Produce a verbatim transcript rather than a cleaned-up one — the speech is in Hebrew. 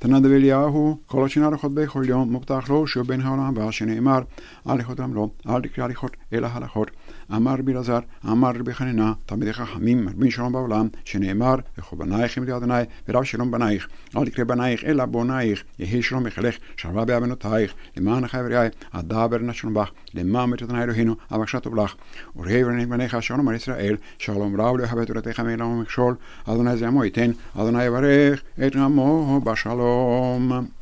תנא דבי אליהו, כל השנה הלכות בכל יום, מובטח לו שהוא בן העולם הבא, שנאמר, הליכות אמרו, אל תקרא הליכות, אלא הלכות. אמר רבי אלעזר, אמר רבי חנינא, תלמידי חכמים, מרבין שלום בעולם, שנאמר, לכו בנייך עמדי אדוני, ורב שלום בנייך, אל תקרא בנייך, אלא בונייך, יהי שלום בחילך, שלווה בעוונותייך, למען אחי ורעי, אדבר נא שלום בך, למען בית אדוני אלוהינו, אבקשה טוב לך, וראה ורנית בניך, שלום על ישראל, שלום רב לא יכבה תורתך מעולם ומכשול, אדוני זה עמו ייתן, אדוני יברך את עמו בשלום.